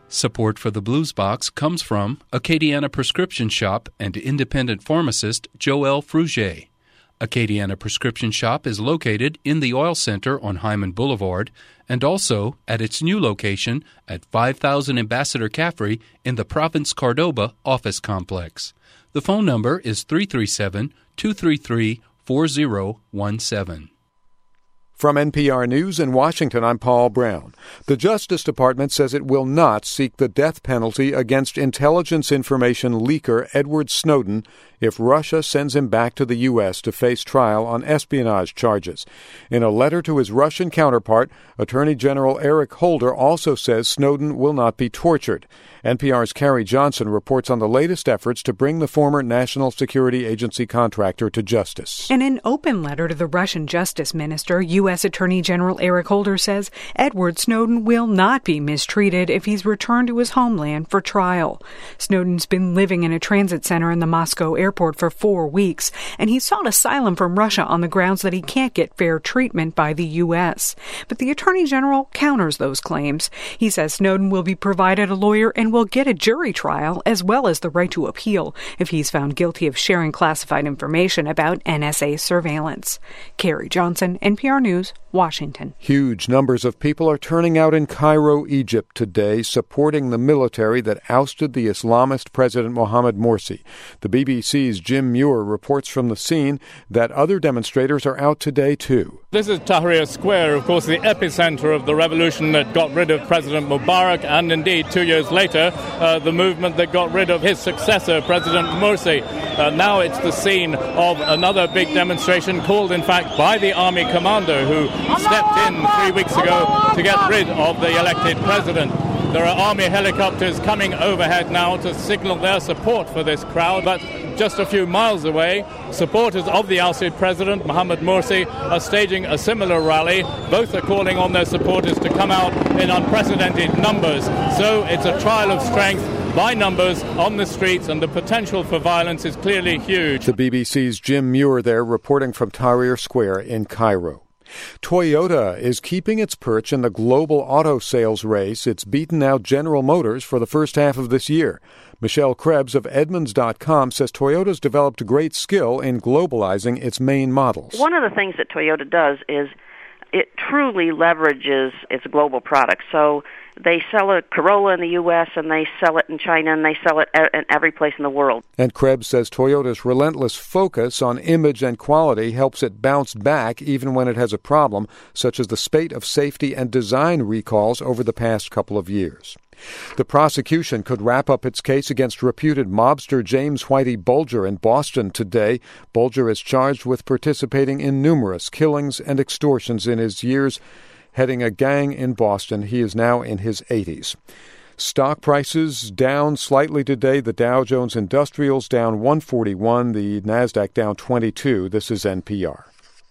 Support for the Blues Box comes from Acadiana Prescription Shop and independent pharmacist Joël Frugier. Acadiana Prescription Shop is located in the Oil Center on Hyman Boulevard and also at its new location at 5000 Ambassador Caffrey in the Province Cordoba office complex. The phone number is 337-233-4017. From NPR News in Washington, I'm Paul Brown. The Justice Department says it will not seek the death penalty against intelligence information leaker Edward Snowden if Russia sends him back to the U.S. to face trial on espionage charges. In a letter to his Russian counterpart, Attorney General Eric Holder also says Snowden will not be tortured. NPR's Carrie Johnson reports on the latest efforts to bring the former National Security Agency contractor to justice. In an open letter to the Russian Justice Minister, U.S. Attorney General Eric Holder says Edward Snowden will not be mistreated if he's returned to his homeland for trial. Snowden's been living in a transit center in the Moscow airport for 4 weeks, and he sought asylum from Russia on the grounds that he can't get fair treatment by the U.S. But the Attorney General counters those claims. He says Snowden will be provided a lawyer and will get a jury trial as well as the right to appeal if he's found guilty of sharing classified information about NSA surveillance. Carrie Johnson, NPR News, Washington. Huge numbers of people are turning out in Cairo, Egypt today, supporting the military that ousted the Islamist President Mohamed Morsi. The BBC's Jim Muir reports from the scene that other demonstrators are out today, too. This is Tahrir Square, of course, the epicenter of the revolution that got rid of President Mubarak, and indeed 2 years later, the movement that got rid of his successor, President Morsi. Now it's the scene of another big demonstration called, in fact, by the army commander who stepped in 3 weeks ago to get rid of the elected president. There are army helicopters coming overhead now to signal their support for this crowd, but just a few miles away, supporters of the ousted president, Mohamed Morsi, are staging a similar rally. Both are calling on their supporters to come out in unprecedented numbers. So it's a trial of strength by numbers on the streets, and the potential for violence is clearly huge. The BBC's Jim Muir there reporting from Tahrir Square in Cairo. Toyota is keeping its perch in the global auto sales race. It's beaten out General Motors for the first half of this year. Michelle Krebs of Edmunds.com says Toyota's developed great skill in globalizing its main models. One of the things that Toyota does is it truly leverages its global products. So they sell a Corolla in the U.S., and they sell it in China, and they sell it in every place in the world. And Krebs says Toyota's relentless focus on image and quality helps it bounce back even when it has a problem, such as the spate of safety and design recalls over the past couple of years. The prosecution could wrap up its case against reputed mobster James Whitey Bulger in Boston today. Bulger is charged with participating in numerous killings and extortions in his years heading a gang in Boston. He is now in his 80s. Stock prices down slightly today. The Dow Jones Industrials down 141, the Nasdaq down 22. This is NPR.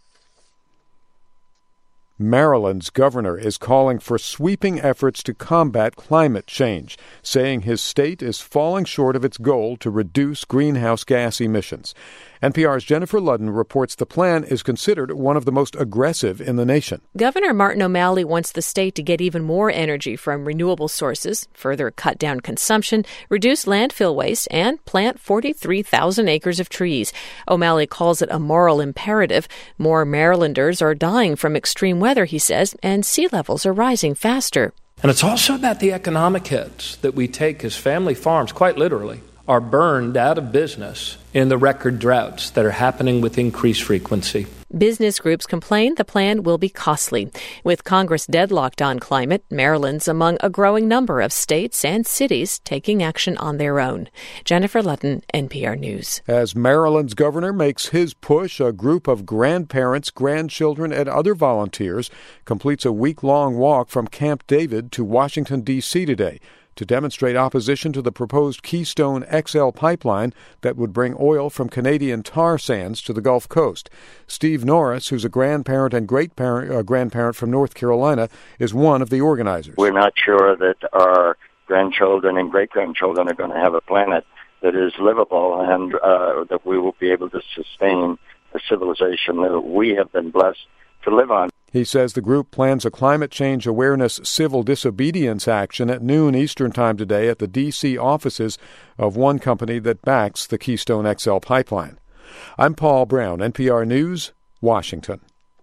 Maryland's governor is calling for sweeping efforts to combat climate change, saying his state is falling short of its goal to reduce greenhouse gas emissions. NPR's Jennifer Ludden reports the plan is considered one of the most aggressive in the nation. Governor Martin O'Malley wants the state to get even more energy from renewable sources, further cut down consumption, reduce landfill waste, and plant 43,000 acres of trees. O'Malley calls it a moral imperative. More Marylanders are dying from extreme weather, he says, and sea levels are rising faster. And it's also about the economic hits that we take as family farms, quite literally, are burned out of business in the record droughts that are happening with increased frequency. Business groups complain the plan will be costly. With Congress deadlocked on climate, Maryland's among a growing number of states and cities taking action on their own. Jennifer Ludden, NPR News. As Maryland's governor makes his push, a group of grandparents, grandchildren, and other volunteers completes a week-long walk from Camp David to Washington, D.C. today to demonstrate opposition to the proposed Keystone XL pipeline that would bring oil from Canadian tar sands to the Gulf Coast. Steve Norris, who's a grandparent and great-grandparent from North Carolina, is one of the organizers. We're not sure that our grandchildren and great-grandchildren are going to have a planet that is livable and that we will be able to sustain a civilization that we have been blessed to live on. He says the group plans a climate change awareness civil disobedience action at noon Eastern Time today at the D.C. offices of one company that backs the Keystone XL pipeline. I'm Paul Brown, NPR News, Washington.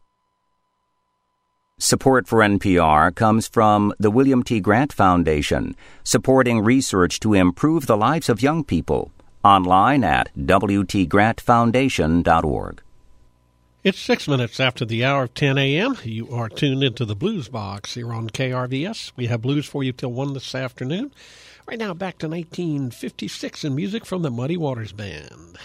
Support for NPR comes from the William T. Grant Foundation, supporting research to improve the lives of young people. Online at wtgrantfoundation.org. It's 6 minutes after the hour of 10 a.m. You are tuned into the Blues Box here on KRVS. We have blues for you till 1 this afternoon. Right now, back to 1956 and music from the Muddy Waters Band.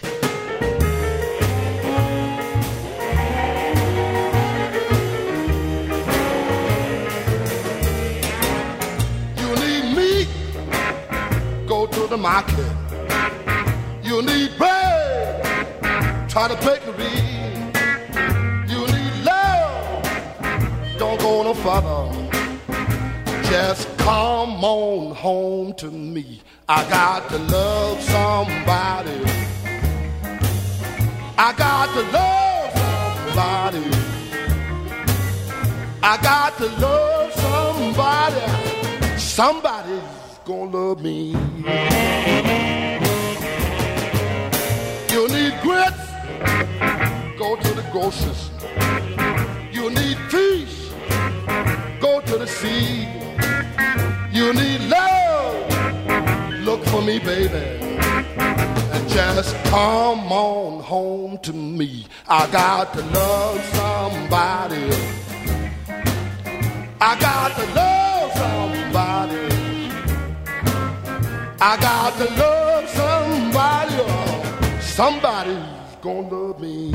You need meat, go to the market. You need bread, try to bakery. Don't go no further. Just come on home to me. I got to love somebody. I got to love somebody. I got to love somebody. Somebody's gonna love me. You need grits, go to the grocery store. You need fish, go to the sea. You need love, look for me, baby. And just come on home to me. I got to love somebody. I got to love somebody. I got to love somebody. Somebody's gonna love me.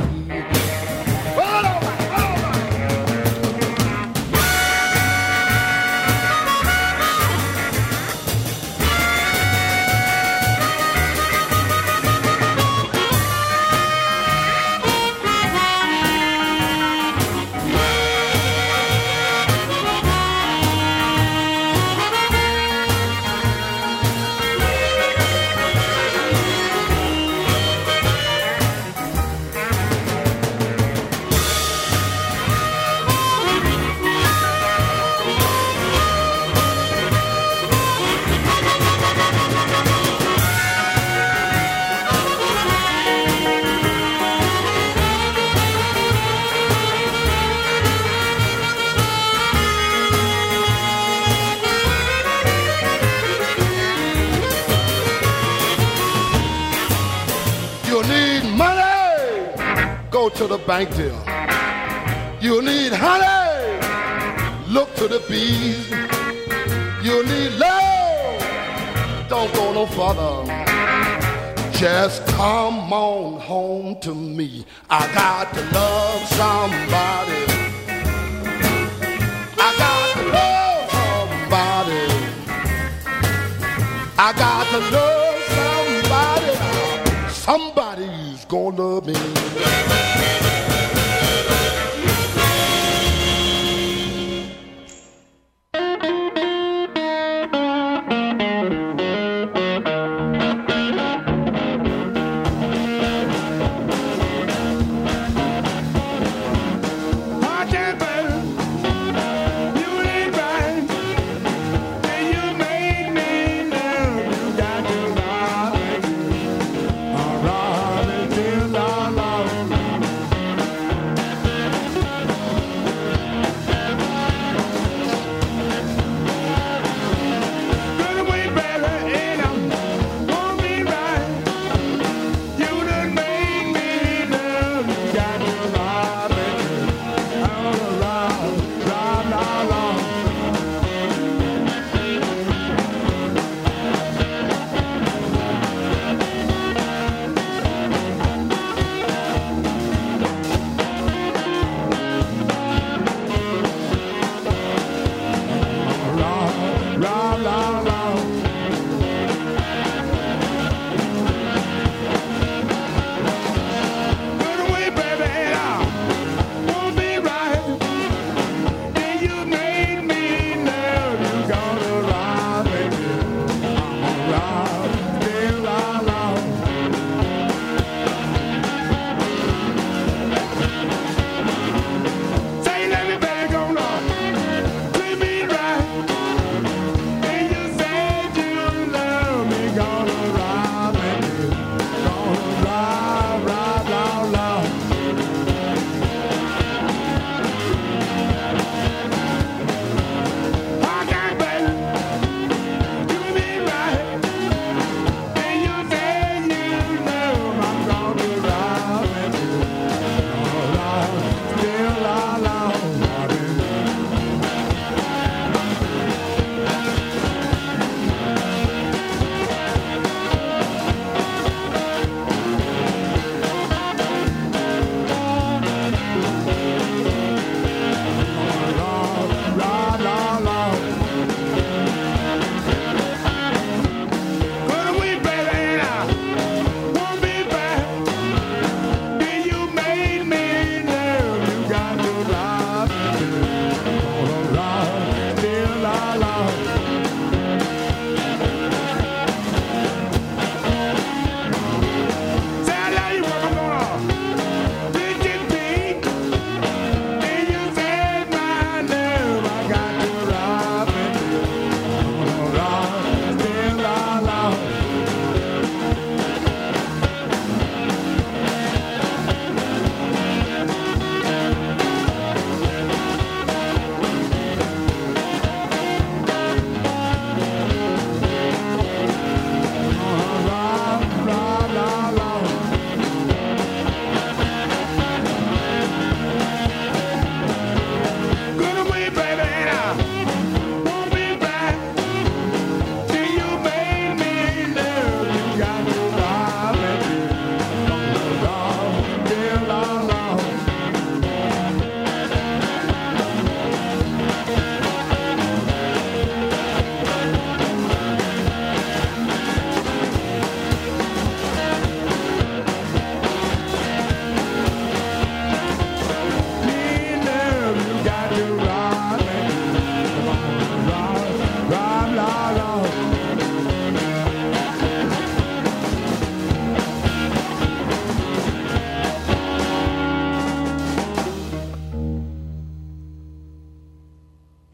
To the bank deal. You need honey, look to the bees. You need love, don't go no further. Just come on home to me. I got to love somebody. I got to love somebody. I got to love somebody. Somebody's gonna love me. Love.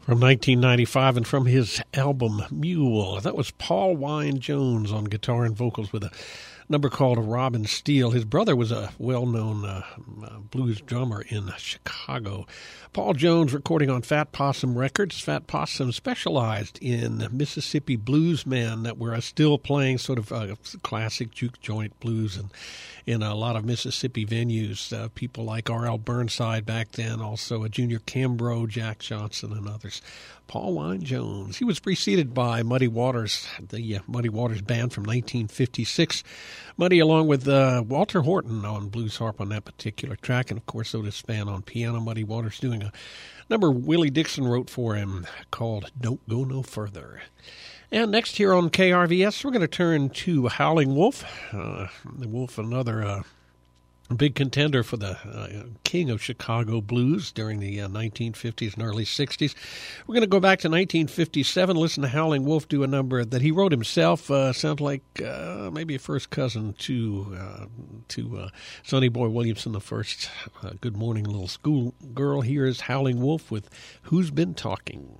From 1995 and from his album Mule. That was Paul Wynne-Jones on guitar and vocals with a number called Robin Steele. His brother was a well-known blues drummer in Chicago. Paul Jones recording on Fat Possum Records. Fat Possum specialized in Mississippi bluesmen that were still playing sort of classic juke joint blues and in a lot of Mississippi venues. People like R.L. Burnside back then, also Junior Kimbrough, Jack Johnson, and others. Paul Wynne-Jones. He was preceded by Muddy Waters, the Muddy Waters Band from 1956. Muddy along with Walter Horton on blues harp on that particular track, and of course Otis Spann on piano. Muddy Waters doing a number Willie Dixon wrote for him called Don't Go No Further. And next here on KRVS, we're going to turn to Howling Wolf. The Wolf, another big contender for the king of Chicago blues during the 1950s and early 60s. We're going to go back to 1957, listen to Howling Wolf do a number that he wrote himself. Sounds like maybe a first cousin to Sonny Boy Williamson the First. Good Morning Little Schoolgirl. Here is Howling Wolf with Who's Been Talking.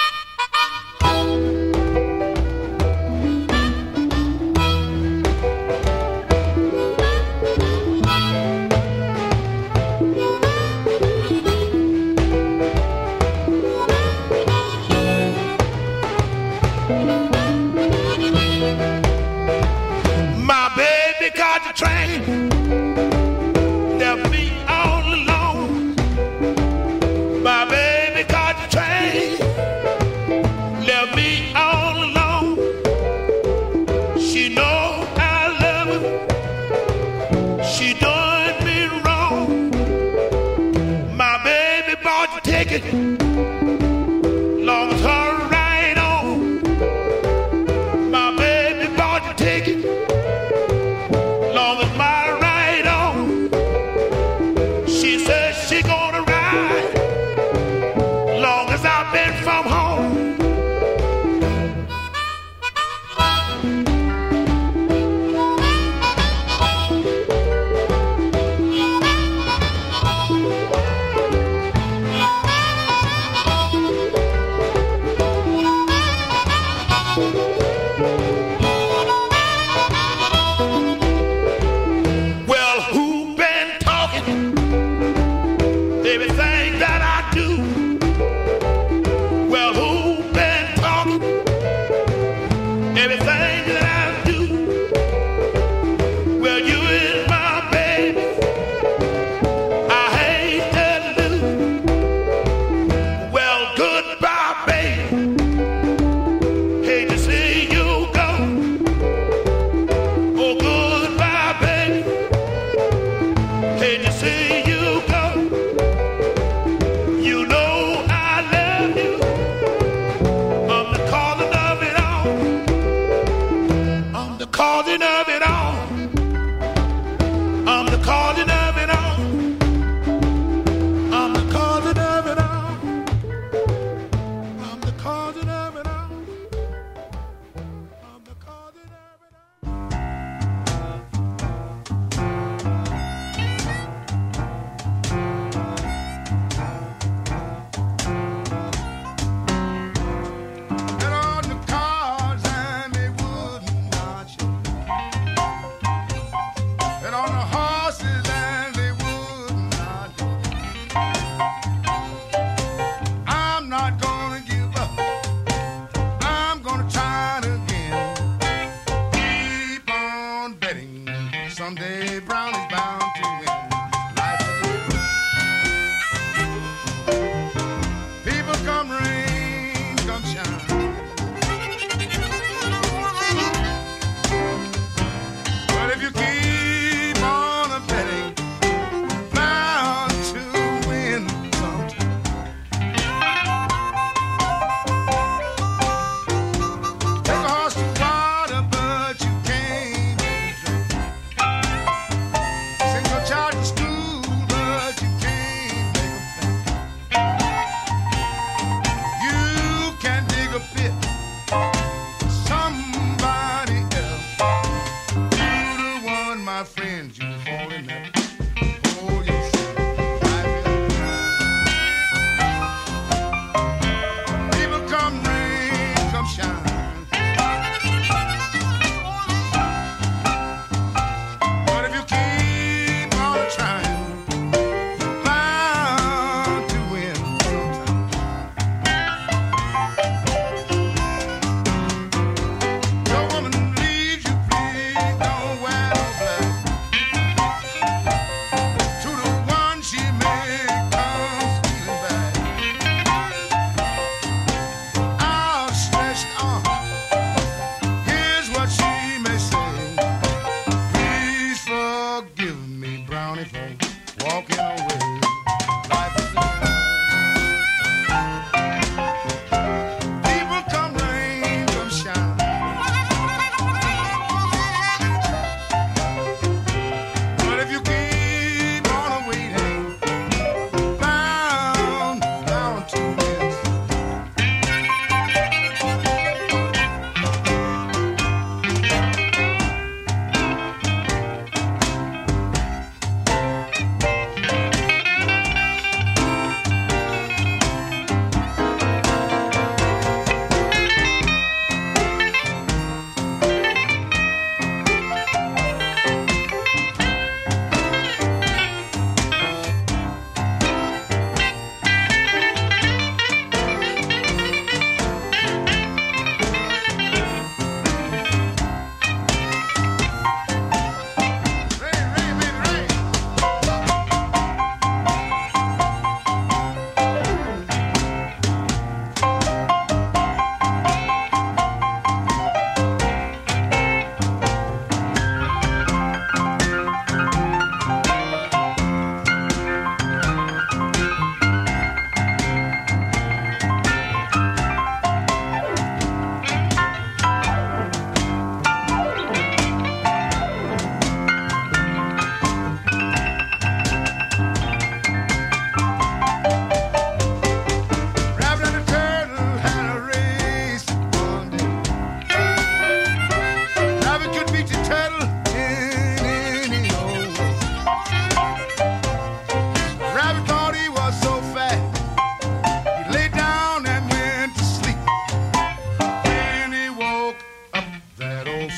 Train left me all alone. My baby caught the train, left me all alone. She know I love her, she done me wrong. My baby bought the ticket, long as her ride on. My baby bought the ticket, long as my ride on. She says she gonna ride long as I've been from home.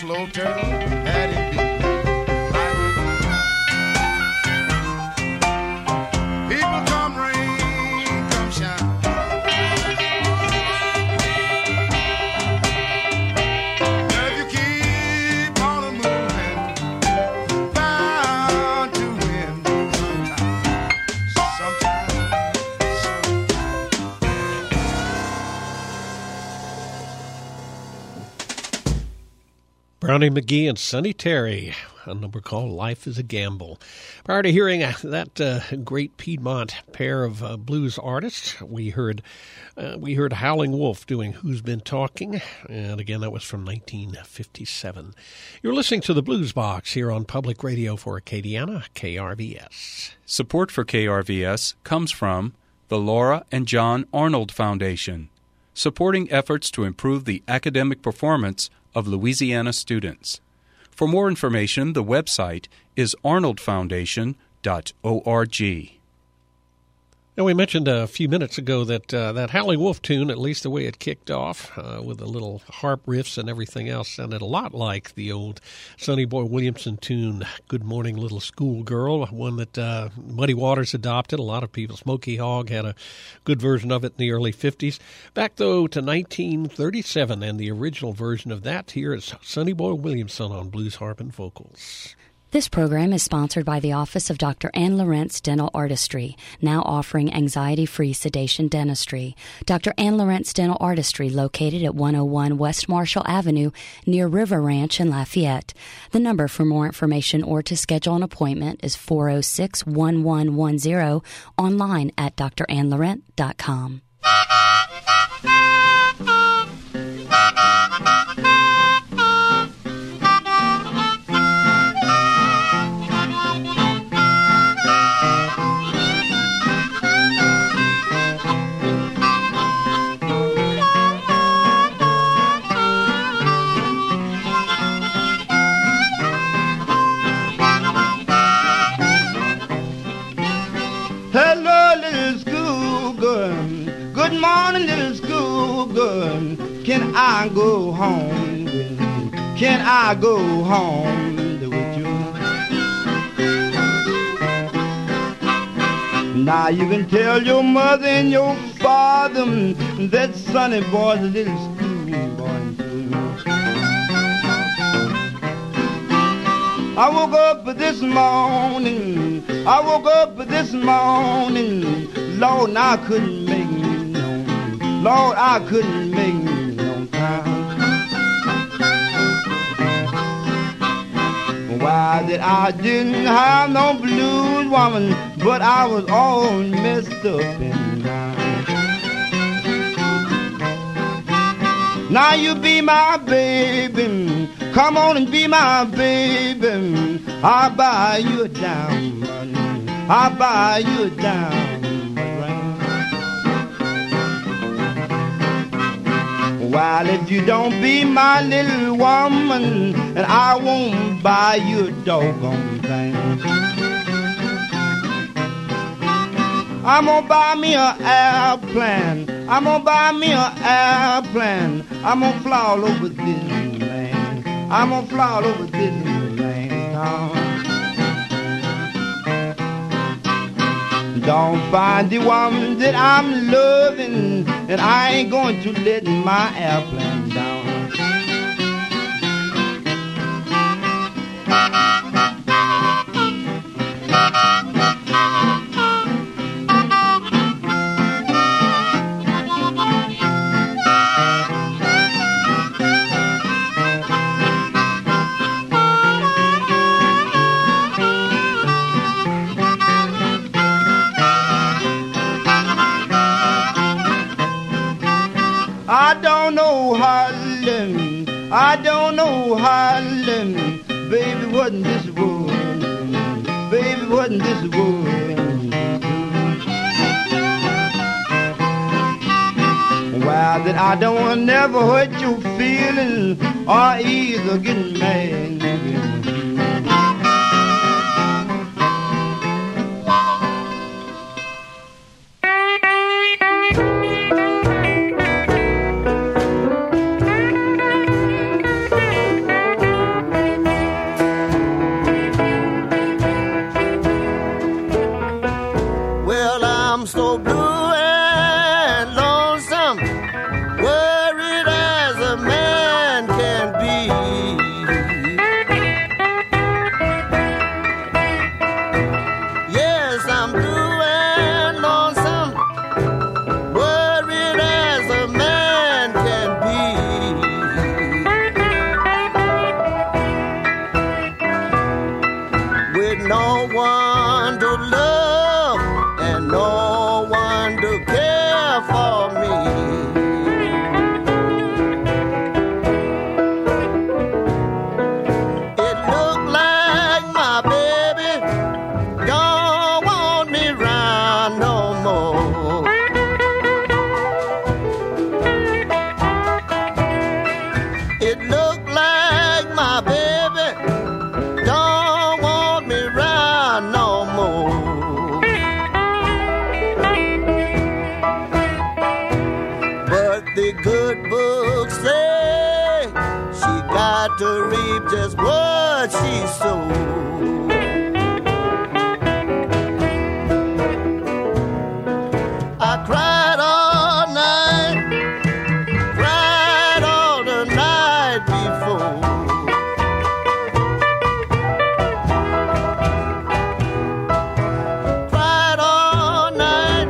slow turtle had him beat. People come rain, come shine. If you keep on moving, bound to win sometime. Brownie McGhee and Sonny Terry, a number called Life is a Gamble. Prior to hearing that great Piedmont pair of blues artists, we heard Howling Wolf doing Who's Been Talking, and again, that was from 1957. You're listening to the Blues Box here on Public Radio for Acadiana, KRVS. Support for KRVS comes from the Laura and John Arnold Foundation, supporting efforts to improve the academic performance of Louisiana students. For more information, the website is arnoldfoundation.org. Now, we mentioned a few minutes ago that that Howling Wolf tune, at least the way it kicked off, with the little harp riffs and everything else, sounded a lot like the old Sonny Boy Williamson tune, Good Morning Little Schoolgirl, one that Muddy Waters adopted. A lot of people, Smokey Hogg had a good version of it in the early 50s. Back, though, to 1937, and the original version of that here is Sonny Boy Williamson on blues harp and vocals. This program is sponsored by the Office of Dr. Ann Lawrence Dental Artistry, now offering anxiety-free sedation dentistry. Dr. Ann Lawrence Dental Artistry, located at 101 West Marshall Avenue near River Ranch in Lafayette. The number for more information or to schedule an appointment is 406-1110, online at drannlaurent.com. Hello, little schoolgirl. Good morning, little schoolgirl. Can I go home? Can I go home with you? Now you can tell your mother and your father that Sonny Boy's a little schoolboy too. I woke up this morning, Lord, I couldn't make me no, Lord, I couldn't make me no time. Why that I didn't have no blues woman, but I was all messed up inside. Now you be my baby, come on and be my baby. I'll buy you a diamond, I'll buy you a diamond ring. While if you don't be my little woman, and I won't buy you a doggone thing. I'm gonna buy me an airplane, I'm gonna buy me an airplane. I'm gonna fly all over Disneyland, I'm gonna fly all over Disneyland. Don't find the woman that I'm loving, and I ain't going to let my airplane down. I don't know Harlem, baby, wasn't this world, baby, wasn't this world. Well, that I don't want to never hurt your feelings or either get mad. It looked like my baby don't want me round no more. But the good book say she got to reap just what she sowed. I cried all night, cried all the night before. Cried all night,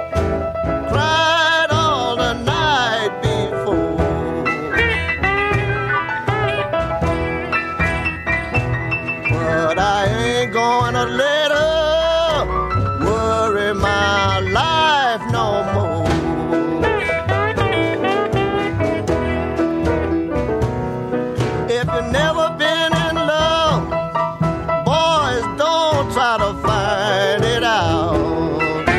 cried all the night before. But I ain't gonna let her worry my life no more. If you've never been in love, boys, don't try to find it out.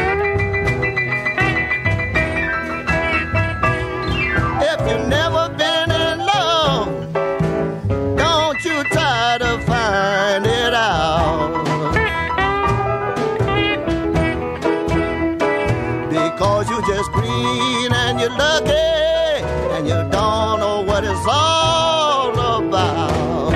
If you've never been in love, don't you try to find it out. Because you're just green and you're lucky and you don't know what it's all about.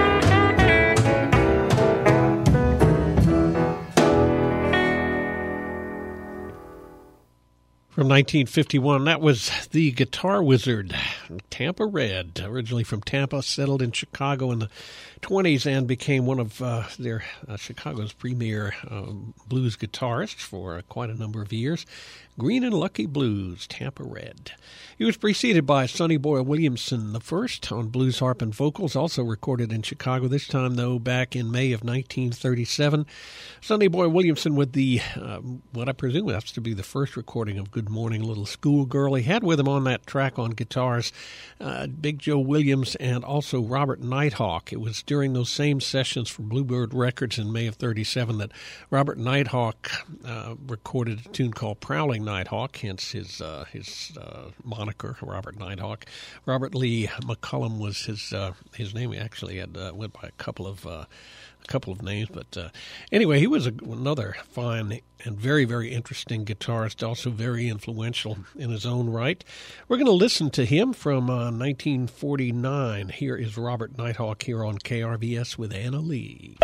From 1951, that was the Guitar Wizard, Tampa Red, originally from Tampa, settled in Chicago in the 20s and became one of their Chicago's premier blues guitarists for quite a number of years. Green and Lucky Blues, Tampa Red. He was preceded by Sonny Boy Williamson the first on blues harp and vocals, also recorded in Chicago, this time, though, back in May of 1937. Sonny Boy Williamson with the, what I presume has to be the first recording of Good Morning Little Schoolgirl. He had with him on that track on guitars Big Joe Williams and also Robert Nighthawk. It was during those same sessions for Bluebird Records in May of 37 that Robert Nighthawk recorded a tune called Prowling Nighthawk, hence his moniker, Robert Nighthawk. Robert Lee McCullum was his name. He actually had went by a couple of names, but anyway, he was another fine and very, very interesting guitarist, also very influential in his own right. We're going to listen to him from 1949. Here is Robert Nighthawk here on KRVS with Anna Lee.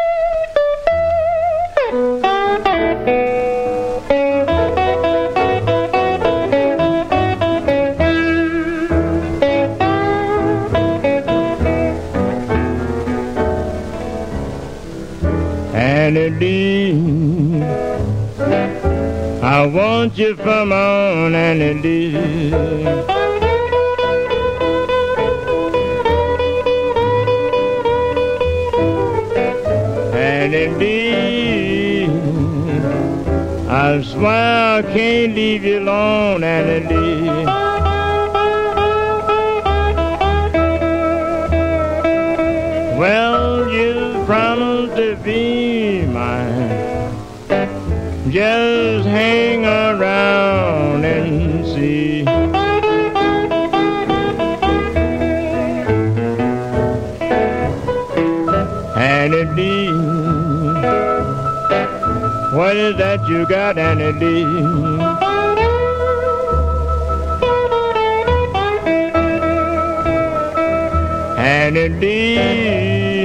Anna Lee, I want you for my own Anna Lee. Anna Lee, I swear I can't leave you alone, Anna Lee. Well, you promised to be mine. Just hang around and see. Anna Lee, what is that you got, Anna Lee? Anna Lee,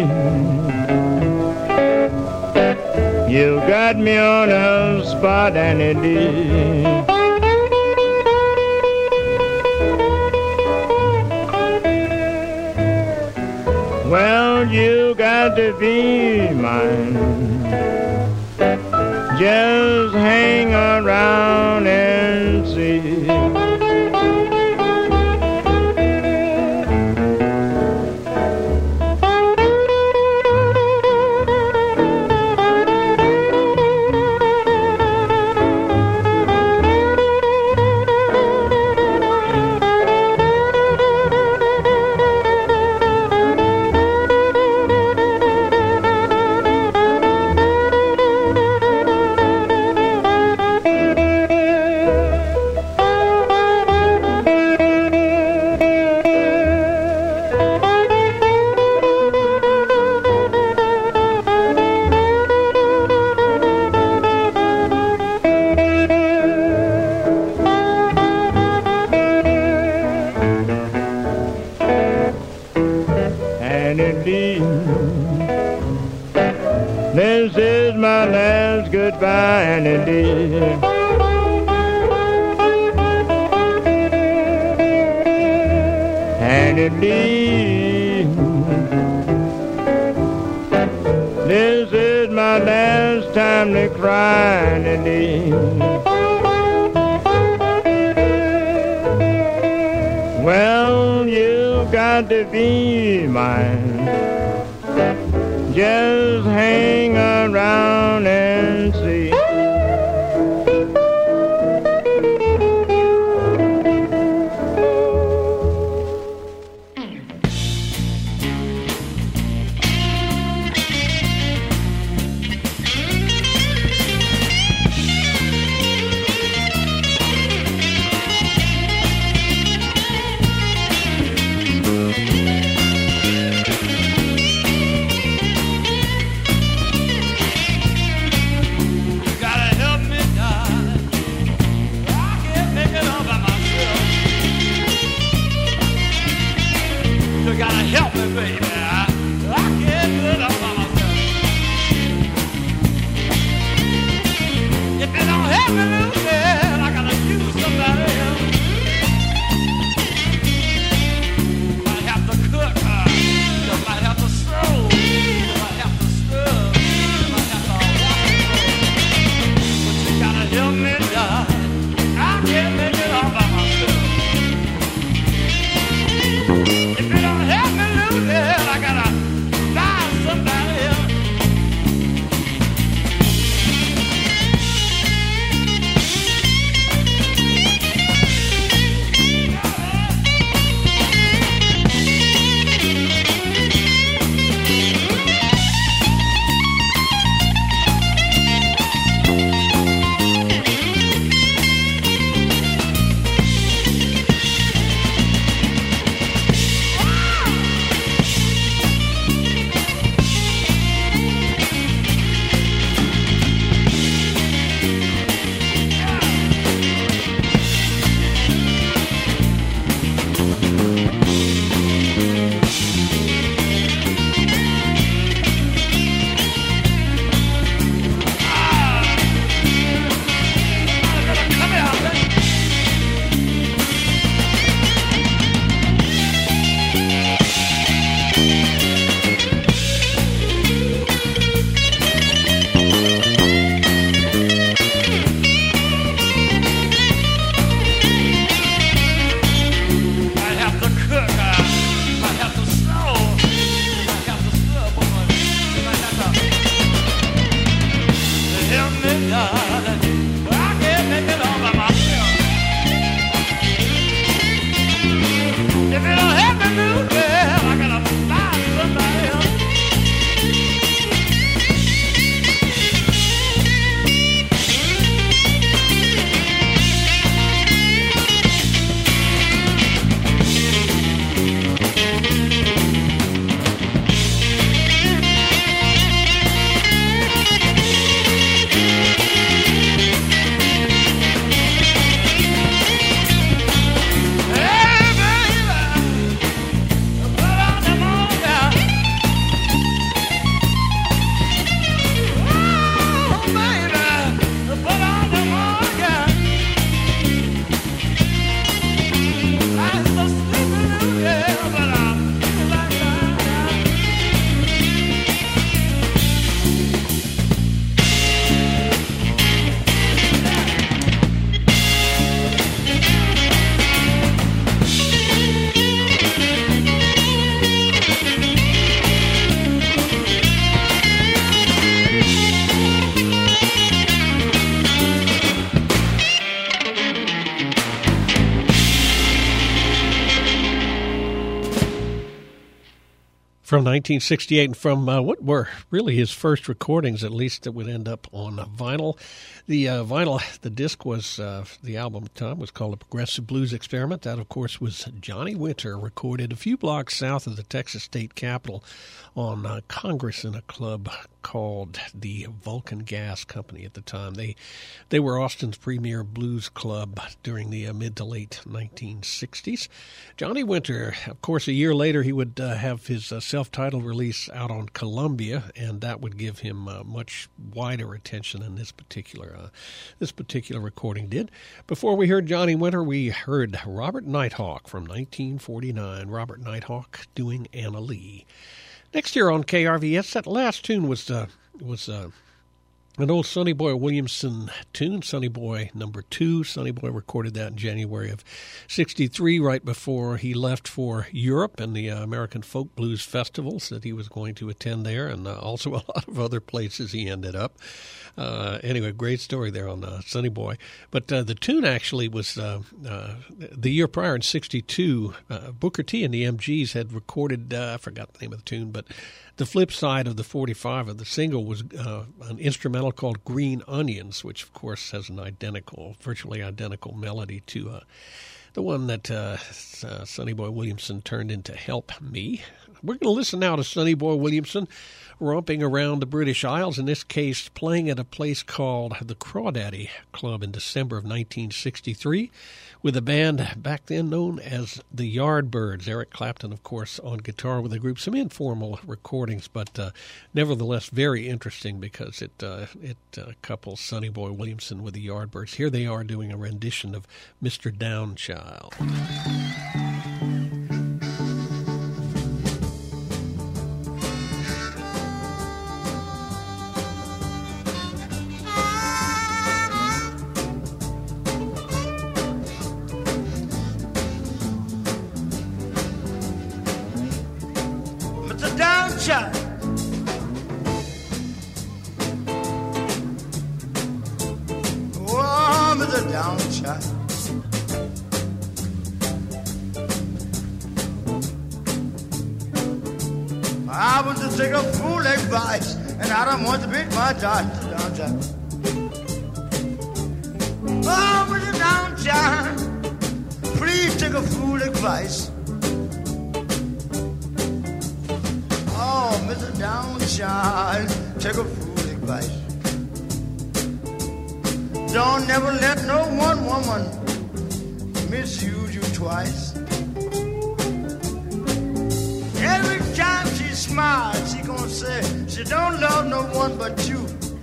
you got me on a spot, Anna Lee. Well, you got to be mine. Just hang around and see. and indeed, this is my last goodbye, and indeed, and indeed, this is my last time to cry, and indeed, well, you've got to be mine. Just hang around and see. From 1968, and from what were really his first recordings, at least, that would end up on vinyl. The disc was, the album at the time was called A Progressive Blues Experiment. That, of course, was Johnny Winter, recorded a few blocks south of the Texas State Capitol on Congress in a club called the Vulcan Gas Company at the time. They were Austin's premier blues club during the mid to late 1960s. Johnny Winter, of course, a year later he would have his self-titled release out on Columbia, and that would give him much wider attention than this particular recording did. Before we heard Johnny Winter, we heard Robert Nighthawk from 1949. Robert Nighthawk doing Anna Lee. Next year on KRVS, that last tune was an old Sonny Boy Williamson tune, Sonny Boy number 2. Sonny Boy recorded that in January of 1963, right before he left for Europe and the American Folk Blues Festivals that he was going to attend there, and also a lot of other places he ended up. Anyway, great story there on Sonny Boy. But the tune actually was the year prior in 1962. Booker T and the MGs had recorded, I forgot the name of the tune, but the flip side of the 45 of the single was an instrumental called Green Onions, which, of course, has an virtually identical melody to the one that Sonny Boy Williamson turned into Help Me. We're going to listen now to Sonny Boy Williamson romping around the British Isles, in this case playing at a place called the Crawdaddy Club in December of 1963 with a band back then known as the Yardbirds. Eric Clapton, of course, on guitar with the group. Some informal recordings, but nevertheless very interesting because it couples Sonny Boy Williamson with the Yardbirds. Here they are doing a rendition of Mr. Downchild. I want to take a fool advice, and I don't want to beat my downtown. Oh, Mr. Downtown, please take a fool advice. Oh, Mr. Downtown, take a fool advice. Don't never let no one woman misuse you twice. Every time she smiles, she gonna say she don't love no one but you.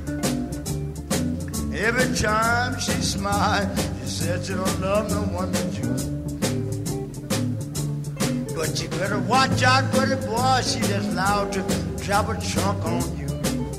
Every time she smiles, she said she don't love no one but you. But you better watch out, buddy boy, she just allowed to drop a trunk on you.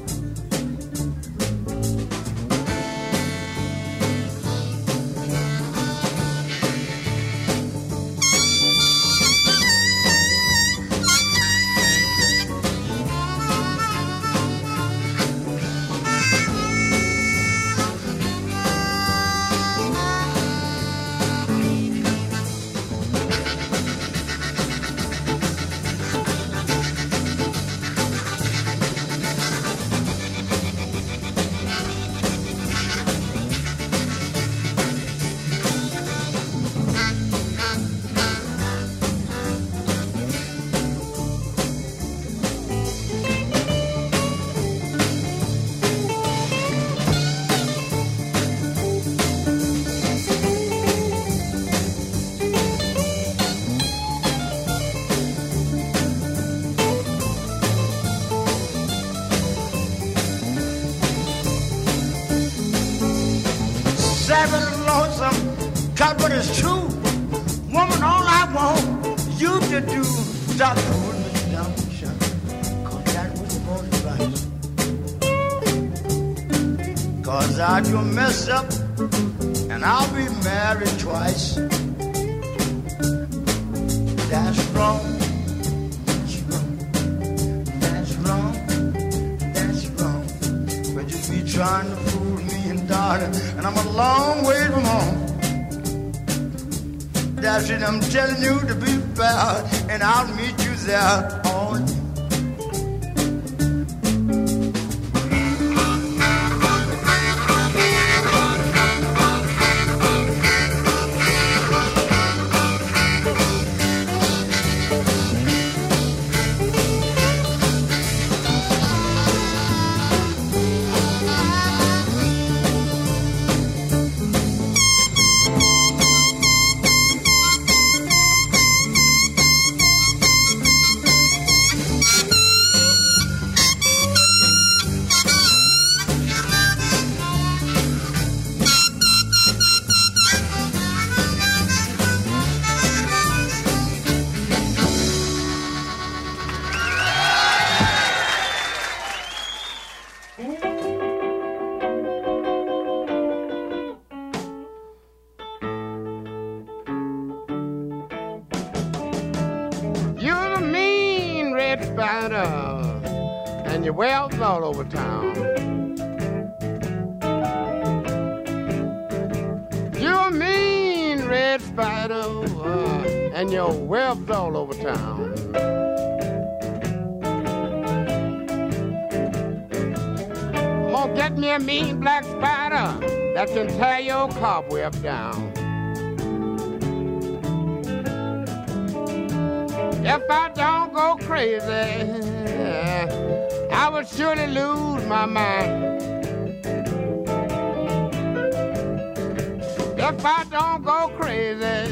God, but it's true. Woman, all I want you to do is stop pulling me down the shot. Cause that was the only right. Cause I do mess up and I'll be married twice. That's wrong. That's wrong. That's wrong. That's wrong. But you be trying to fool me and darling, and I'm a long way from home. That's it, I'm telling you to be fair, and I'll meet you there all day. spider, and your webs all over town. You're a mean red spider, and your webs all over town. I'm gonna get me a mean black spider that can tear your cobweb down. If I don't go crazy, I would surely lose my mind. If I don't go crazy,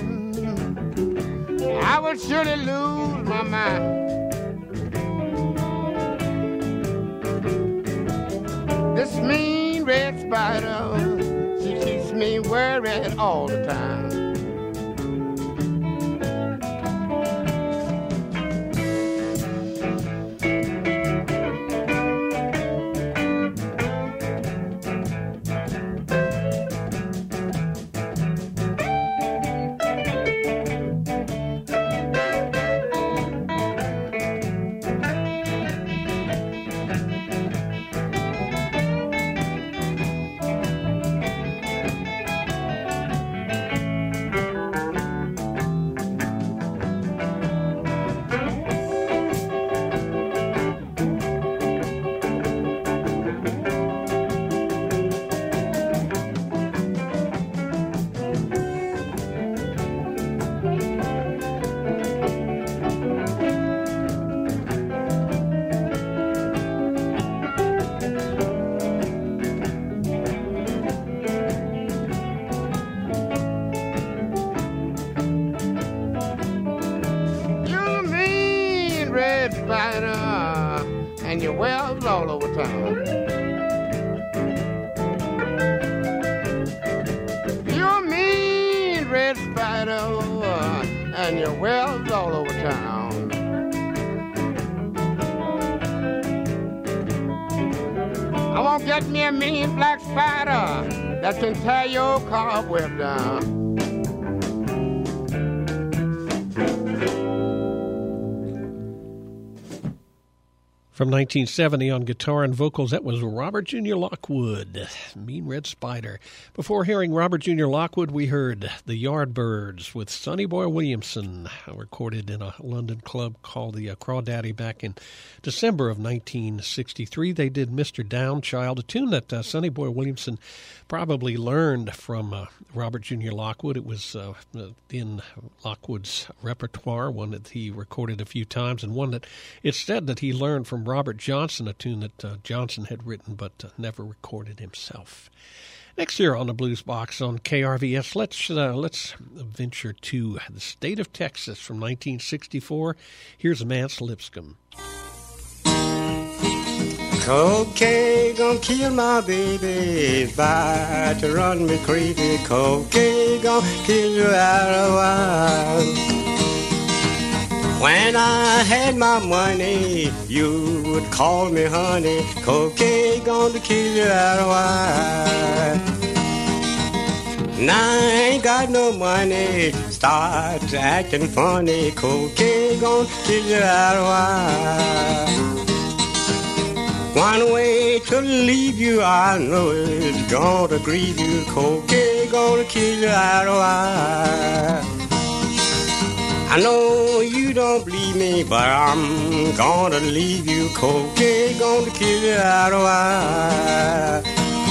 I would surely lose my mind. This mean red spider, she keeps me worried all the time. And your webs all over town. You're a mean red spider, and your webs all over town. I won't get me a mean black spider that can tear your cobweb down. From 1970 on guitar and vocals, that was Robert Jr. Lockwood, Mean Red Spider. Before hearing Robert Jr. Lockwood, we heard the Yardbirds with Sonny Boy Williamson, recorded in a London club called the Crawdaddy back in December of 1963. They did Mr. Downchild, a tune that Sonny Boy Williamson probably learned from Robert Jr. Lockwood. It was in Lockwood's repertoire, one that he recorded a few times, and one that it's said that he learned from Robert Johnson, a tune that Johnson had written but never recorded himself. Next year on the Blues Box on KRVS, let's venture to the state of Texas from 1964. Here's Mance Lipscomb. Cocaine gonna kill my baby, by to run me crazy. Cocaine gonna kill you out of wild. When I had my money, you would call me honey. Cocaine gonna kill you out of wild. Now I ain't got no money, start acting funny. Cocaine gonna kill you out of wild. One way to leave you, I know it's gonna grieve you. Cocaine gonna kill you out of wild. I know you don't believe me, but I'm gonna leave you. Cocaine gonna kill you out of wild.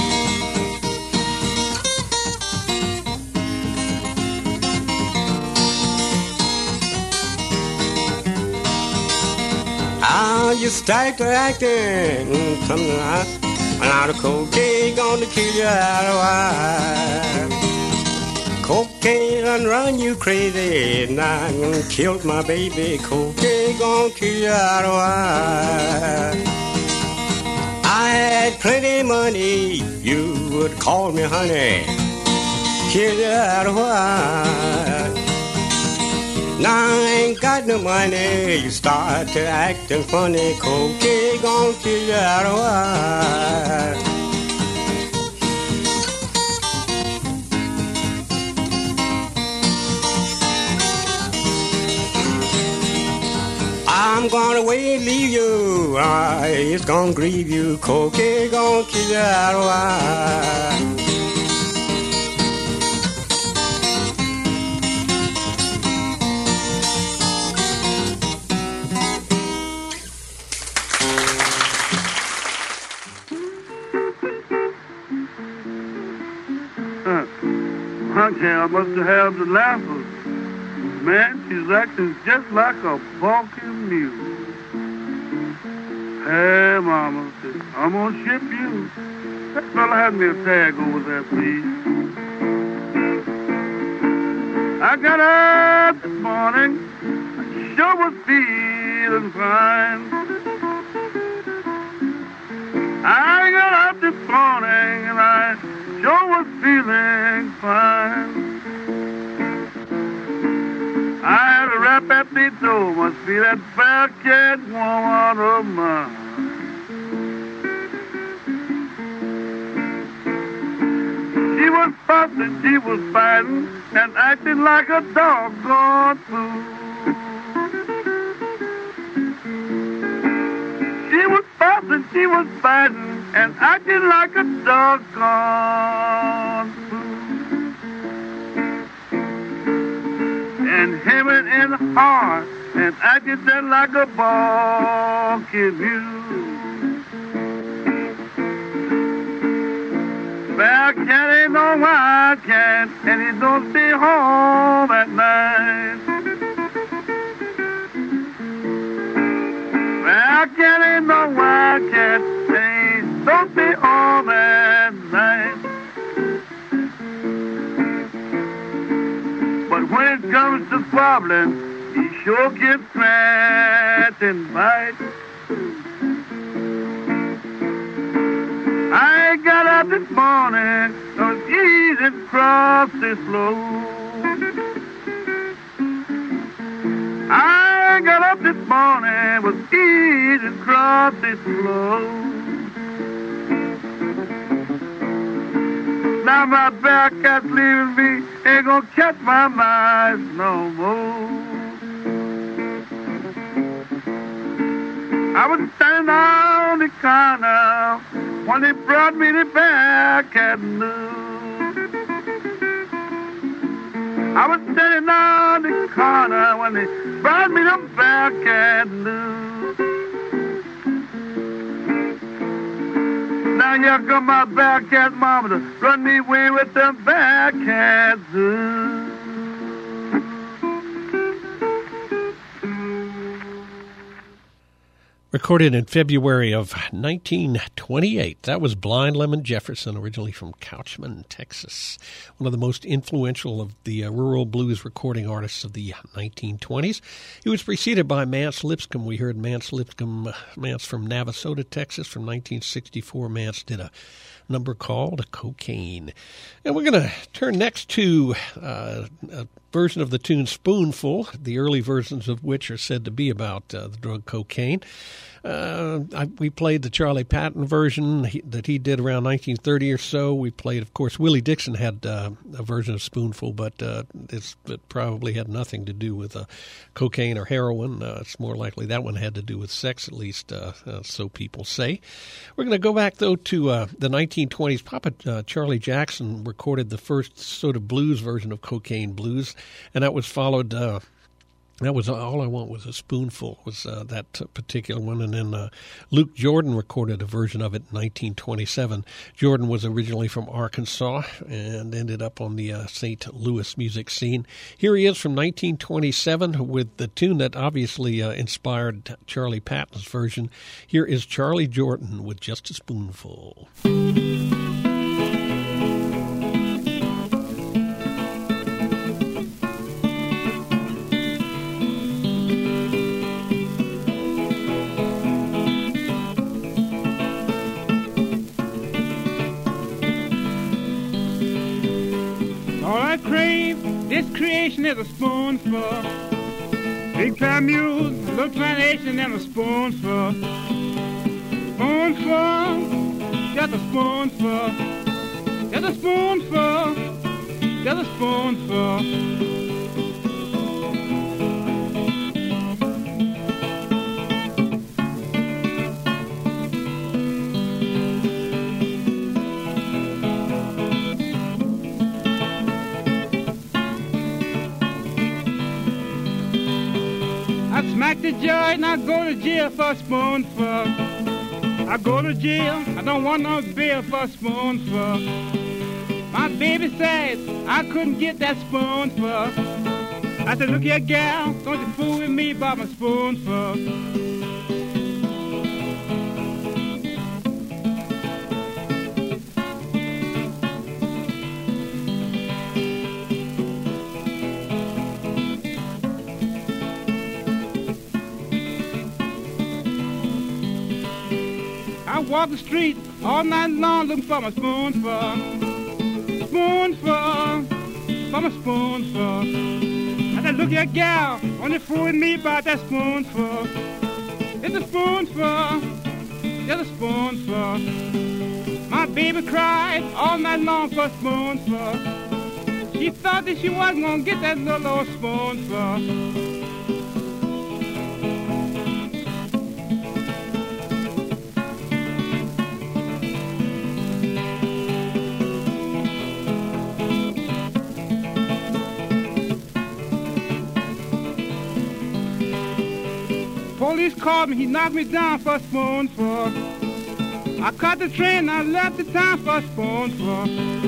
You start to acting something like now the cocaine gonna kill you out of wild. Cocaine done run you crazy, now you killed my baby. Cocaine gonna kill you out of wild. I had plenty of money, you would call me honey. Kill you out of wild. Now I ain't got no money, you start to acting funny. Cocaine gonna kill you out of wild. I'm gonna away and leave you. It's gonna grieve you. Cocaine gonna kill you out of while. I must have the laughers. Man, she's acting just like a balking mule. Hey, Mama, I'm gonna ship you. That fella had me a tag over there, please. I got up this morning, I sure was feeling fine. I got up this morning and I sure was feeling fine. I had a rap at the door, must be that fat cat woman of mine. She was fussing, she was fighting, and acting like a doggone fool. She was fussing, she was fighting, and acting like a doggone fool. And hemming in the heart, and acting just like a balky mule. Well, cat ain't no wild cat, and he don't stay home at night. Well, cat ain't no wild cat, and he don't stay home at night. But when it comes to squabbling, he sure gets scratch and bite. I got up this morning, I was easy across this floor. I got up this morning, was easy across this floor. Now my back cat's leaving me, ain't gonna catch my mice no more. I was standing on the corner when they brought me the back at noon. I was standing on the corner when they brought me the back at noon. Now here come my back cat mama to run me away with the back cat zoo. Recorded in February of 1928. That was Blind Lemon Jefferson, originally from Couchman, Texas. One of the most influential of the rural blues recording artists of the 1920s. He was preceded by Mance Lipscomb. We heard Mance Lipscomb, Mance from Navasota, Texas, from 1964. Mance did a number called Cocaine. And we're going to turn next to a version of the tune Spoonful, the early versions of which are said to be about the drug cocaine. We played the Charlie Patton version that he did around 1930 or so. We played, of course, Willie Dixon had a version of Spoonful, but it probably had nothing to do with cocaine or heroin. It's more likely that one had to do with sex, at least so people say. We're going to go back, though, to the 1920s. Papa Charlie Jackson recorded the first sort of blues version of Cocaine Blues, and that was followed... That was All I Want Was a Spoonful, was that particular one. And then Luke Jordan recorded a version of it in 1927. Jordan was originally from Arkansas and ended up on the St. Louis music scene. Here he is from 1927 with the tune that obviously inspired Charlie Patton's version. Here is Charlie Jordan with Just a Spoonful. This creation is a spoonful. Big time mules, little plantation, and a spoonful. Spoonful, just a spoonful. Just a spoonful, just a spoonful. the judge and I go to jail for a spoonful. I go to jail, I don't want no bill for a spoonful. My baby said I couldn't get that spoonful. I said, look here, gal, don't you fool with me about my spoonful. I walk the street all night long looking for my spoonful. Spoonful, for my spoonful. I said, look here, gal, only fooling me about that spoonful. It's a spoonful, it's a spoonful. My baby cried all night long for a spoonful. She thought that she wasn't gonna get that little old spoonful. Police called me, he knocked me down for a spoonful. I caught the train, I left the town for a spoonful.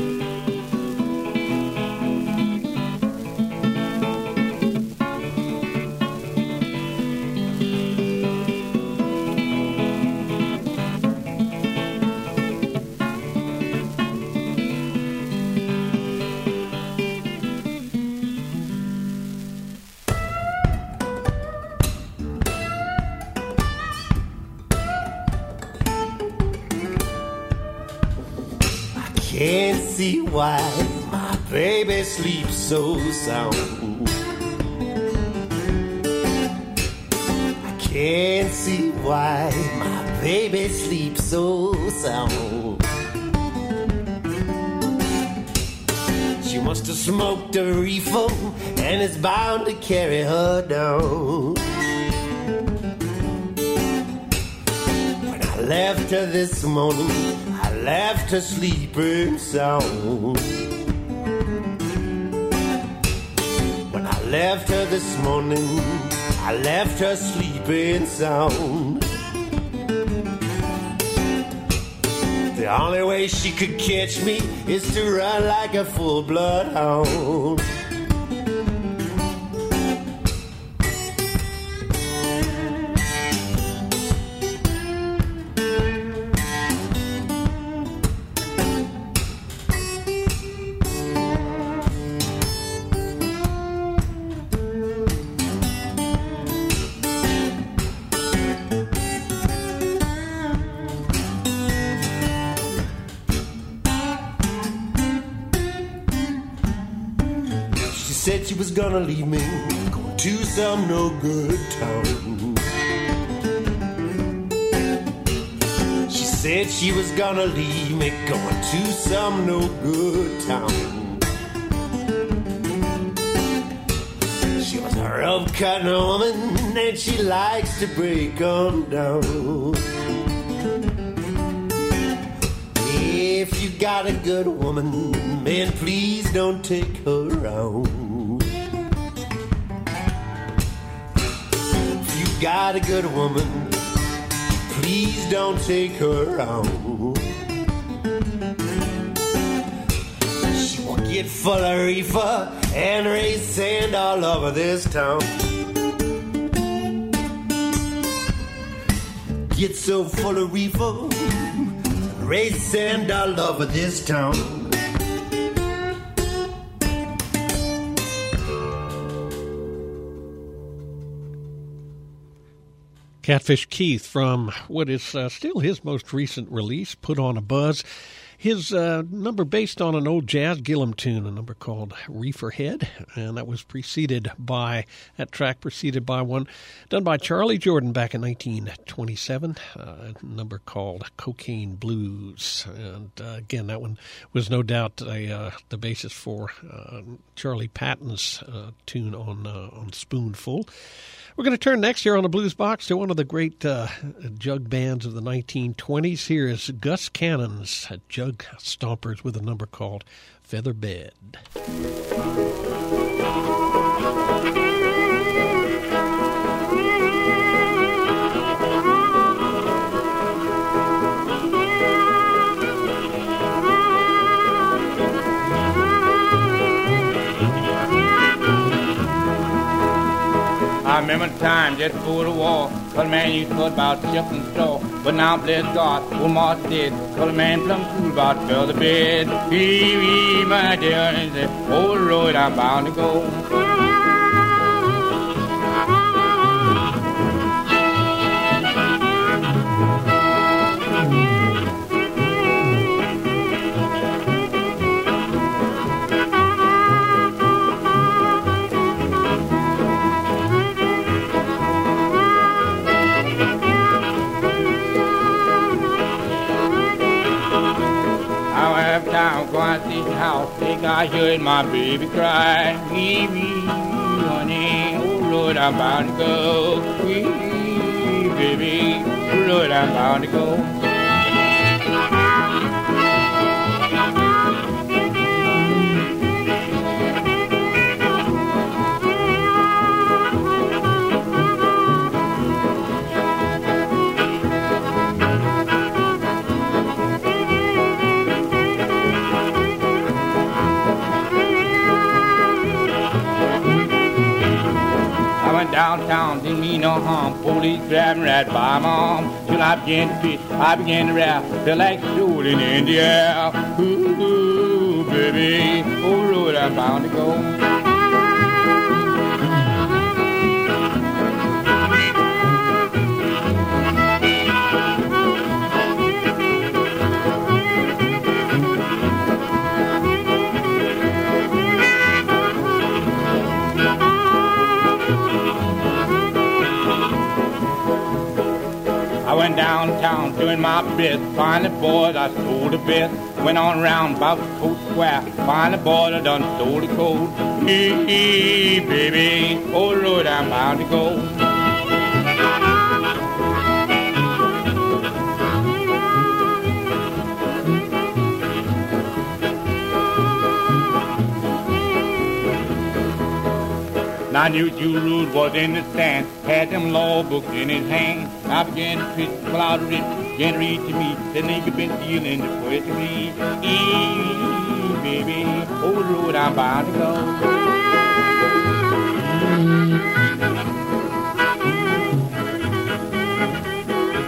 Can't see why my baby sleeps so sound. I can't see why my baby sleeps so sound. She must have smoked a reefer and it's bound to carry her down. When I left her this morning, left her sleeping sound. When I left her this morning, I left her sleeping sound. The only way she could catch me is to run like a full-blood hound. Said she was gonna leave me, going to some no good town. She said she was gonna leave me, going to some no good town. She was a rough cutting woman, and she likes to break 'em down. If you got a good woman, man, please don't take her around. Got a good woman, please don't take her around. She will get full of reefer and raise sand all over this town. Get so full of reefer, raise sand all over this town. Catfish Keith from what is still his most recent release, Put on a Buzz. His number based on an old Jazz Gillum tune, a number called Reefer Head, and that was preceded by one done by Charlie Jordan back in 1927, a number called Cocaine Blues. And again, that one was no doubt the basis for Charlie Patton's tune on Spoonful. We're going to turn next here on the Blues Box to one of the great jug bands of the 1920s. Here is Gus Cannon's Jug Stompers with a number called Feather Bed. Remember the time just before the war, colored man used to put about chips and straw. But now, bless God, old Martin dead, colored man plumb cool about to fill the bed. Wee, my dear, and he said, oh Lord, I'm bound to go. I'm going to see the house. Think I heard my baby cry. Wee, wee, honey. Oh, Lord, I'm bound to go. Wee, baby. Oh, Lord, I'm bound to go. Downtown didn't mean no harm. Police grabbed me right by my arm. Till I began to pitch, I began to rap. Felt like shooting in the air. Ooh, baby, oh Lord, I'm bound to go. I went downtown doing my best. Finally, boys, I stole the best. Went on round about the coast square. Finally, boys, I done stole the coat. Hey, baby, oh Lord, I'm bound to go. Now I knew Jew Rude was in the stand, had them law books in his hand. I began to pitch the cloud of it, began to read to me, the nigga been stealing the poetry. Baby, oh Lord, I'm bound to go.